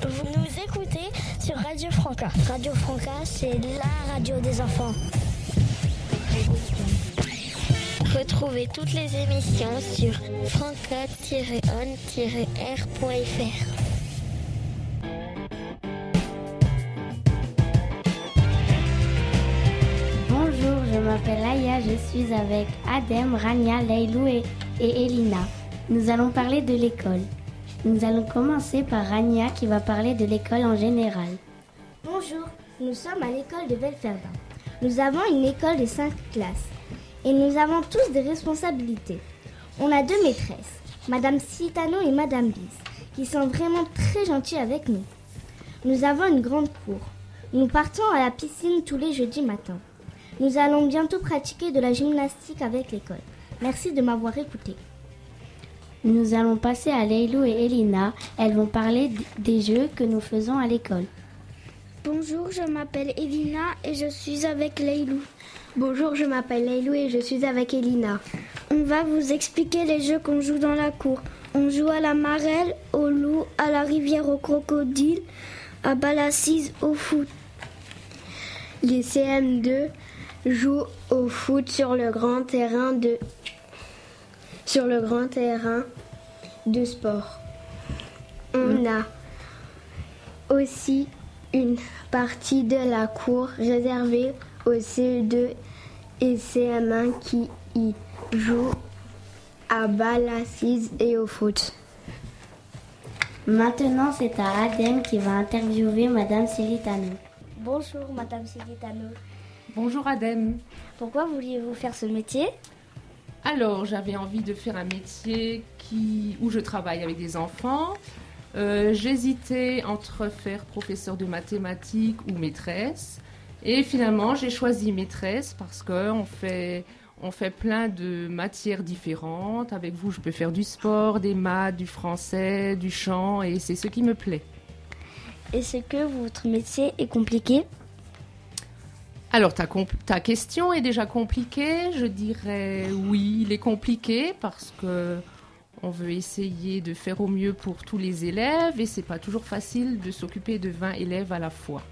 Vous nous écoutez sur Radio Franca. Radio Franca, c'est la radio des enfants. Retrouvez toutes les émissions sur franca-on-r.fr. Bonjour, je m'appelle Aya, je suis avec Adem, Rania, Leilou et Elina. Nous allons parler de l'école. Nous allons commencer par Rania qui va parler de l'école en général. Bonjour, nous sommes à l'école de Velferdin. Nous avons une école de 5 classes et nous avons tous des responsabilités. On a 2 maîtresses, Madame Citano et Madame Lise, qui sont vraiment très gentilles avec nous. Nous avons une grande cour. Nous partons à la piscine tous les jeudis matins. Nous allons bientôt pratiquer de la gymnastique avec l'école. Merci de m'avoir écouté. Nous allons passer à Leilou et Elina. Elles vont parler des jeux que nous faisons à l'école. Bonjour, je m'appelle Elina et je suis avec Leilou. Bonjour, je m'appelle Leilou et je suis avec Elina. On va vous expliquer les jeux qu'on joue dans la cour. On joue à la marelle, au loup, à la rivière au crocodile, à balle assise, au foot. Les CM2 jouent au foot sur le grand terrain de sport. On a aussi une partie de la cour réservée aux CE2 et CM1 qui y jouent à balle assise et au foot. Maintenant, c'est à Adem qui va interviewer Madame Silitano. Bonjour Madame Silitano. Bonjour Adem. Pourquoi vouliez-vous faire ce métier ? Alors, j'avais envie de faire un métier où je travaille avec des enfants. J'hésitais entre faire professeur de mathématiques ou maîtresse. Et finalement, j'ai choisi maîtresse parce qu'on fait plein de matières différentes. Avec vous, je peux faire du sport, des maths, du français, du chant et c'est ce qui me plaît. Est-ce que votre métier est compliqué ? Alors, ta question est déjà compliquée. Je dirais oui, il est compliqué parce que on veut essayer de faire au mieux pour tous les élèves et c'est pas toujours facile de s'occuper de 20 élèves à la fois.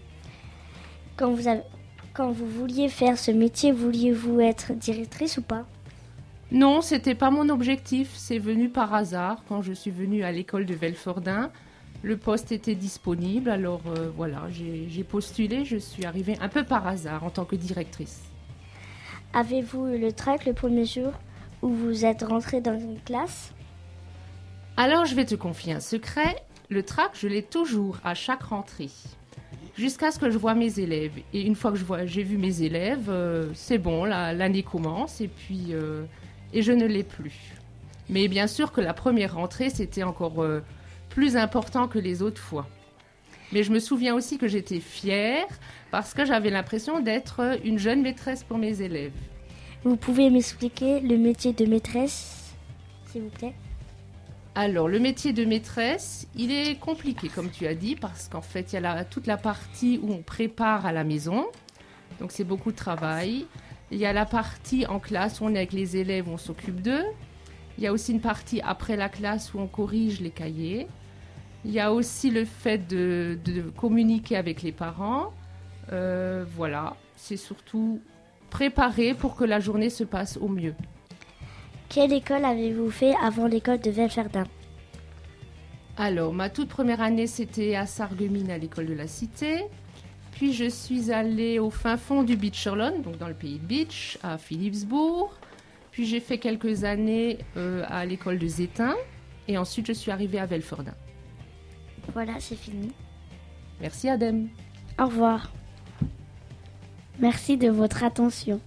Quand vous vouliez faire ce métier, vouliez-vous être directrice ou pas ? Non, c'était pas mon objectif. C'est venu par hasard quand je suis venue à l'école de Velferdin. Le poste était disponible, alors voilà, j'ai postulé, je suis arrivée un peu par hasard en tant que directrice. Avez-vous eu le trac le premier jour où vous êtes rentrée dans une classe ? Alors je vais te confier un secret, le trac je l'ai toujours à chaque rentrée, jusqu'à ce que je vois mes élèves. Et une fois que j'ai vu mes élèves, c'est bon, l'année commence et puis et je ne l'ai plus. Mais bien sûr que la première rentrée c'était encore plus important que les autres fois. Mais je me souviens aussi que j'étais fière parce que j'avais l'impression d'être une jeune maîtresse pour mes élèves. Vous pouvez m'expliquer le métier de maîtresse, s'il vous plaît ? Alors, le métier de maîtresse, il est compliqué, comme tu as dit, parce qu'en fait, il y a toute la partie où on prépare à la maison. Donc, c'est beaucoup de travail. Il y a la partie en classe où on est avec les élèves, on s'occupe d'eux. Il y a aussi une partie après la classe où on corrige les cahiers. Il y a aussi le fait de communiquer avec les parents. Voilà, c'est surtout préparer pour que la journée se passe au mieux. Quelle école avez-vous fait avant l'école de Velferdin ? Alors, ma toute première année, c'était à Sarreguemines, à l'école de la Cité. Puis, je suis allée au fin fond du Beacherland, donc dans le pays de Beach, à Philipsbourg. Puis, j'ai fait quelques années à l'école de Zétain. Et ensuite, je suis arrivée à Velferdin. Voilà, c'est fini. Merci, Adem. Au revoir. Merci de votre attention.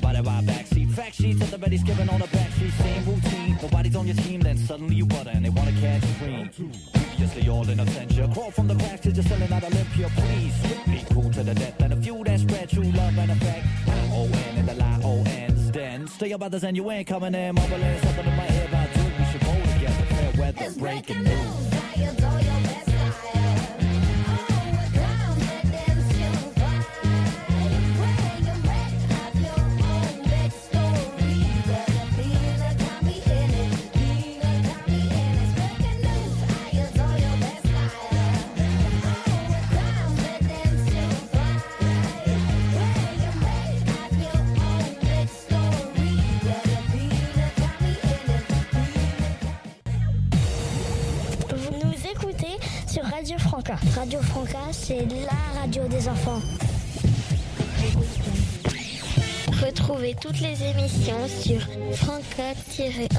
body right backseat. Fact sheets at the ready, skipping on the backstreet. Same routine, nobody's on your team. Then suddenly you butter and they wanna catch a cream. Previously all in absentia. Crawl from the cracks to just selling out Olympia. Please, strictly cool to the death. And a few that spread true love and affect. I-O-N and the lie-O-N's. Then stay your brothers and you ain't coming in. Mumbling something in my ear about two. We should go together. Fair weather, breaking news. Sur Radio Franca. Radio Franca, c'est la radio des enfants. Retrouvez toutes les émissions sur franca-on-r.fr.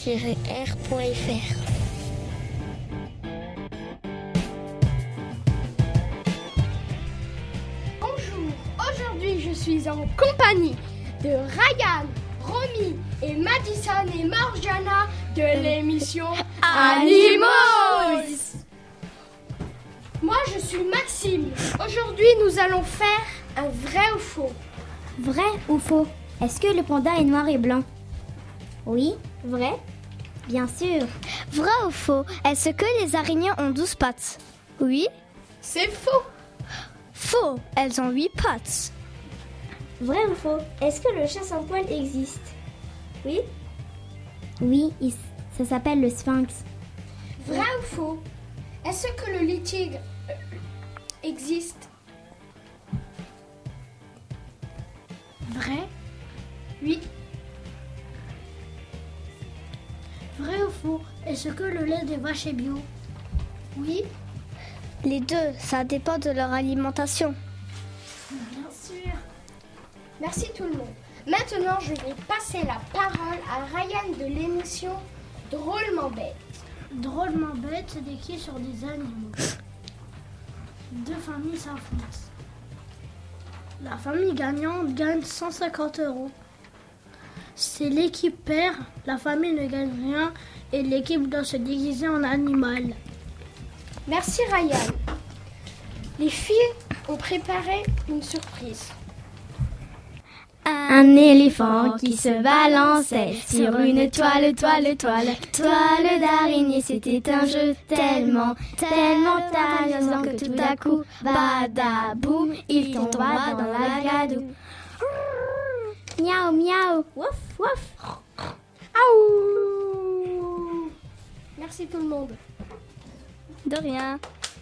Bonjour, aujourd'hui je suis en compagnie de Ryan, Romy et Madison et Marjana de l'émission Animaux. Moi, je suis Maxime. Aujourd'hui, nous allons faire un vrai ou faux. Vrai ou faux? Est-ce que le panda est noir et blanc? Oui. Vrai? Bien sûr. Vrai ou faux? Est-ce que les araignées ont 12 pattes? Oui. C'est faux. Faux, elles ont 8 pattes. Vrai ou faux? Est-ce que le chat sans poil existe? Oui. Oui, ça s'appelle le sphinx. Vrai ou faux? Est-ce que le lit tigre existe? Vrai? Oui. Vrai ou faux? Est-ce que le lait des vaches est bio? Oui. Les deux, ça dépend de leur alimentation. Bien sûr. Merci tout le monde. Maintenant, je vais passer la parole à Ryan de l'émission Drôlement Bête. Drôlement Bête, c'est décrit sur des animaux. Deux familles s'affrontent. La famille gagnante gagne 150 €. Si l'équipe perd, la famille ne gagne rien et l'équipe doit se déguiser en animal. Merci Ryan. Les filles ont préparé une surprise. Un éléphant qui se balançait sur une toile d'araignée. C'était un jeu tellement amusant que tout à coup, badaboum, il tomba dans la gadoue. Miaou, miaou, wouf, wouf. Aouh! Merci tout le monde. De rien.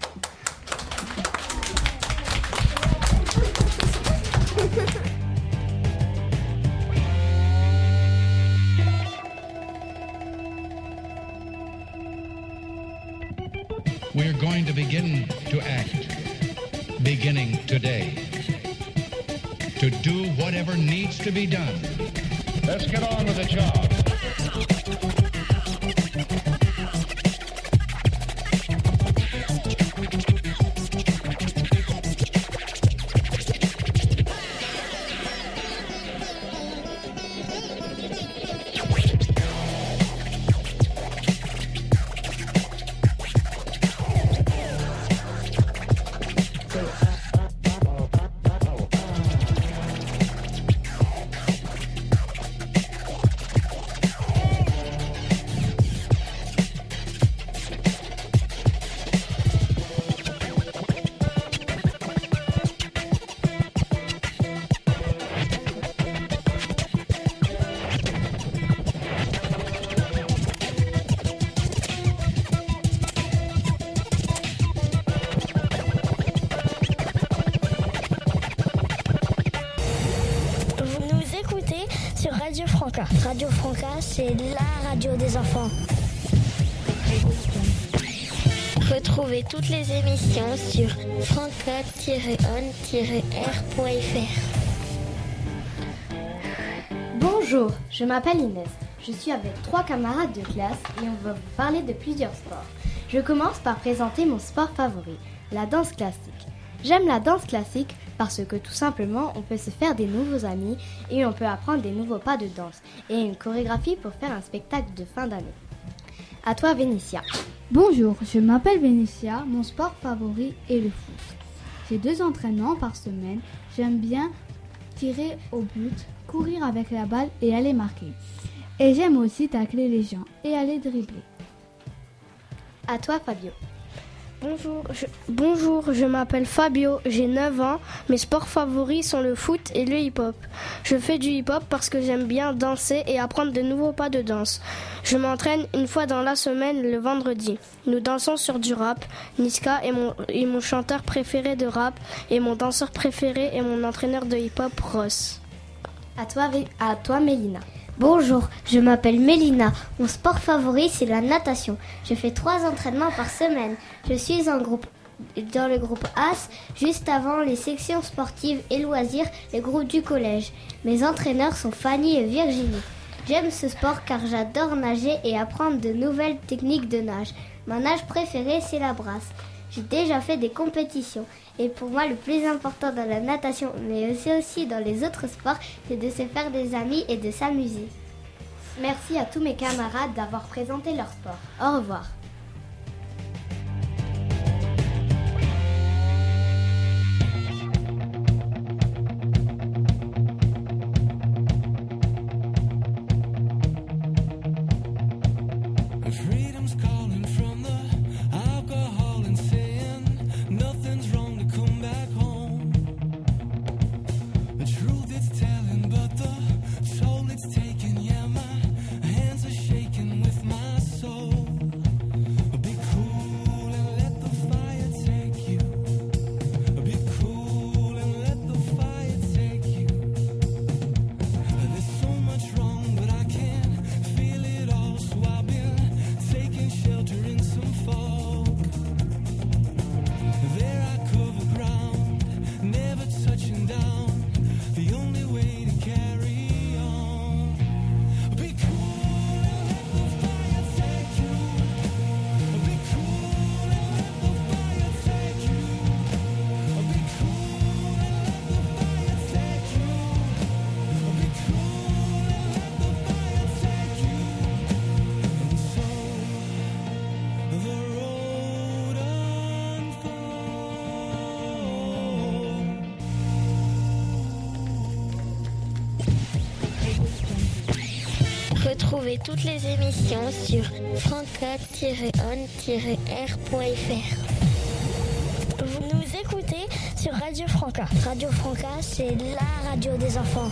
We're going to begin to act, beginning today, to do whatever needs to be done. Let's get on with the job. Radio Franca. Radio Franca, c'est la radio des enfants. Retrouvez toutes les émissions sur franca-on-r.fr. Bonjour, je m'appelle Inès. Je suis avec 3 camarades de classe et on va vous parler de plusieurs sports. Je commence par présenter mon sport favori, la danse classique. J'aime la danse classique parce que tout simplement, on peut se faire des nouveaux amis et on peut apprendre des nouveaux pas de danse et une chorégraphie pour faire un spectacle de fin d'année. À toi, Vénitia. Bonjour, je m'appelle Vénitia. Mon sport favori est le foot. J'ai 2 entraînements par semaine. J'aime bien tirer au but, courir avec la balle et aller marquer. Et j'aime aussi tacler les gens et aller dribbler. À toi, Fabio. Bonjour, je m'appelle Fabio, j'ai 9 ans. Mes sports favoris sont le foot et le hip-hop. Je fais du hip-hop parce que j'aime bien danser et apprendre de nouveaux pas de danse. Je m'entraîne une fois dans la semaine le vendredi. Nous dansons sur du rap. Niska est mon chanteur préféré de rap et mon danseur préféré est mon entraîneur de hip-hop, Ross. À toi, Mélina. Bonjour, je m'appelle Mélina. Mon sport favori, c'est la natation. Je fais 3 entraînements par semaine. Je suis dans le groupe AS, juste avant les sections sportives et loisirs, les groupes du collège. Mes entraîneurs sont Fanny et Virginie. J'aime ce sport car j'adore nager et apprendre de nouvelles techniques de nage. Ma nage préférée, c'est la brasse. J'ai déjà fait des compétitions. Et pour moi, le plus important dans la natation, mais aussi dans les autres sports, c'est de se faire des amis et de s'amuser. Merci à tous mes camarades d'avoir présenté leur sport. Au revoir. Retrouvez toutes les émissions sur franca-on-r.fr. Vous nous écoutez sur Radio Franca. Radio Franca, c'est la radio des enfants.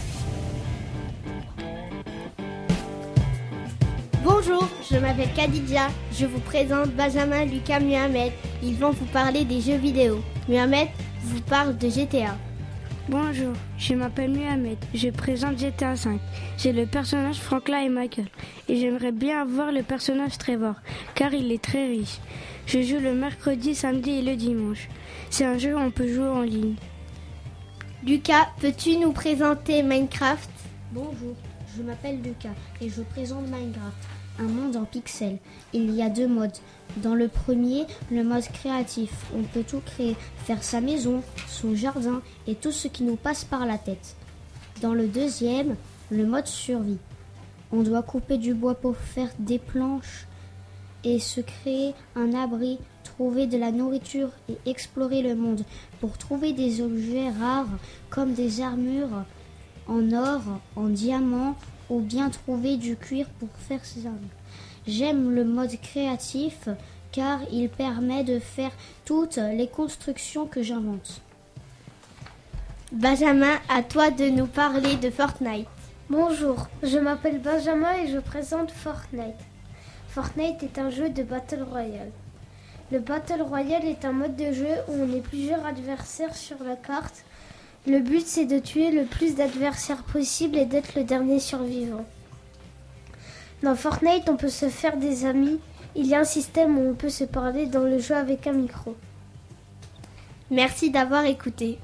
Bonjour, je m'appelle Khadija. Je vous présente Benjamin, Lucas, Mohamed. Ils vont vous parler des jeux vidéo. Mohamed vous parle de GTA. Bonjour, je m'appelle Mohamed, je présente GTA 5. J'ai le personnage Franklin et Michael et j'aimerais bien avoir le personnage Trevor car il est très riche. Je joue le mercredi, samedi et le dimanche. C'est un jeu où on peut jouer en ligne. Lucas, peux-tu nous présenter Minecraft ? Bonjour, je m'appelle Lucas et je présente Minecraft, un monde en pixels. Il y a 2 modes. Dans le premier, le mode créatif, on peut tout créer, faire sa maison, son jardin et tout ce qui nous passe par la tête. Dans le deuxième, le mode survie. On doit couper du bois pour faire des planches et se créer un abri, trouver de la nourriture et explorer le monde pour trouver des objets rares comme des armures en or, en diamant ou bien trouver du cuir pour faire ses armes. J'aime le mode créatif car il permet de faire toutes les constructions que j'invente. Benjamin, à toi de nous parler de Fortnite. Bonjour, je m'appelle Benjamin et je présente Fortnite. Fortnite est un jeu de Battle Royale. Le Battle Royale est un mode de jeu où on est plusieurs adversaires sur la carte. Le but c'est de tuer le plus d'adversaires possible et d'être le dernier survivant. Dans Fortnite, on peut se faire des amis. Il y a un système où on peut se parler dans le jeu avec un micro. Merci d'avoir écouté.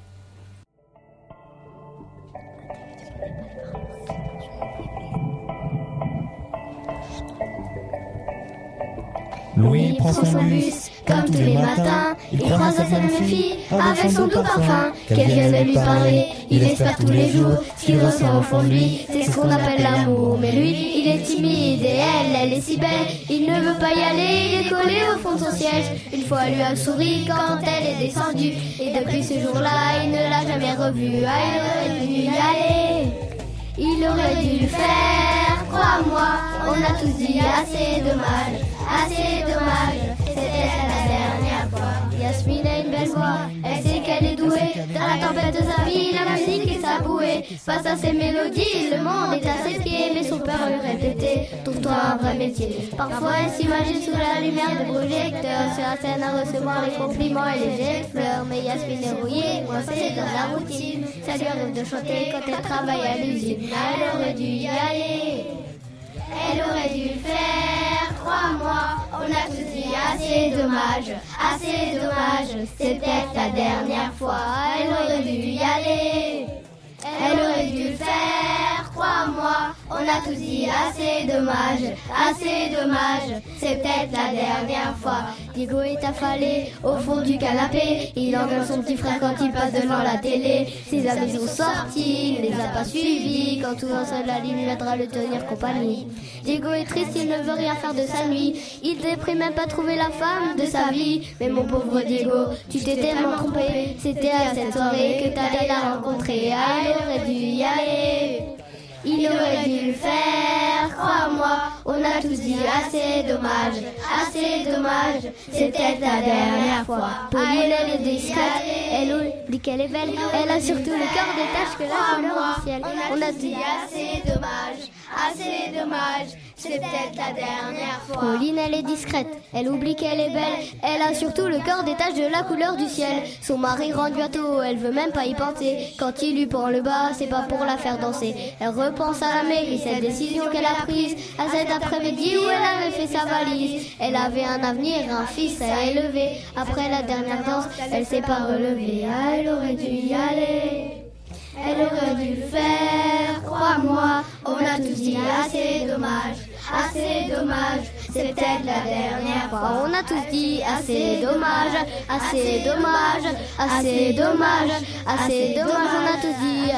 Louis prend son bus, Comme tous les matins, il croise cette même fille avec son doux parfum, qu'elle vienne lui parler. Il espère tous les jours ce qu'il ressent au fond de lui, c'est ce qu'on appelle l'amour. Mais lui, il est timide et elle est si belle, il ne veut pas y aller, il est collé au fond de son siège. Une fois lui a souri quand elle est descendue, et depuis ce jour-là, il ne l'a jamais revue. Ah, il aurait dû y aller, il aurait dû le faire, crois-moi, on a tous dit assez dommage, c'était la dernière fois. Yasmine a une belle voix, elle sait qu'elle est douée, dans la tempête de sa vie, la musique est sa bouée. Face à ses mélodies, le monde est à ses pieds, mais son père lui répétait, trouve-toi un vrai métier. Parfois elle s'imagine sous la lumière des projecteurs, sur la scène à recevoir les compliments et les jets de fleurs. Mais Yasmine est rouillée, coincée dans la routine, ça lui arrive de chanter quand elle travaille à l'usine. Elle aurait dû y aller, elle aurait dû le faire, crois-moi, on a tous dit assez dommage, c'est peut-être la dernière fois. Elle aurait dû y aller, elle aurait dû le faire, crois-moi, on a tous dit assez dommage, c'est peut-être la dernière fois. Diego est affalé au fond du canapé, il engueule son petit frère quand il passe devant la télé. Ses amis sont sortis, il ne les a pas suivis, quand tout en seul la ligne viendra le tenir compagnie. Diego est triste, il ne veut rien faire de sa nuit, il déprime même pas trouver la femme de sa vie. Mais mon pauvre Diego, tu t'es tellement trompé, c'était à cette soirée que t'allais la rencontrer. Ah, il aurait dû y aller, il aurait dû le faire, crois-moi, on a tous dit assez dommage, c'est peut-être la dernière fois. Pauline, elle est discrète, elle oublie qu'elle est belle, elle a surtout le cœur des taches que la couleur du ciel. On a dit assez dommage, c'est peut-être la dernière fois. Pauline, elle est discrète, elle oublie qu'elle est belle, elle a surtout le cœur des taches de la couleur du ciel. Son mari rentre bientôt, elle veut même pas y penser, quand il lui prend le bas, c'est pas pour la faire danser. Elle repense à la mairie, cette décision qu'elle a prise, à cet après-midi où elle avait fait sa valise. Elle avait un avenir, un fils à élever, après la dernière danse, elle s'est pas relevée. Ah, elle aurait dû y aller, elle aurait dû le faire, crois-moi, on a tous dit assez dommage, c'est peut-être la dernière fois. On a tous dit assez dommage, on a tous dit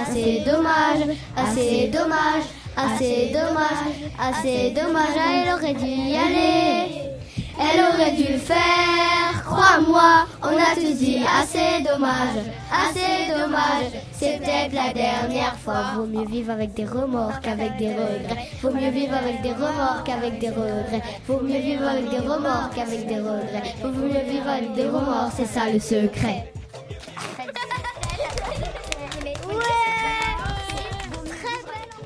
assez dommage, elle aurait dû y aller, elle aurait dû le faire, crois-moi, on a tous dit assez dommage, c'est peut-être la dernière fois. Vaut mieux vivre avec des remords qu'avec des regrets, vaut mieux vivre avec des remords qu'avec des regrets, vaut mieux vivre avec des remords qu'avec des regrets, vaut mieux vivre avec des remords, c'est ça le secret.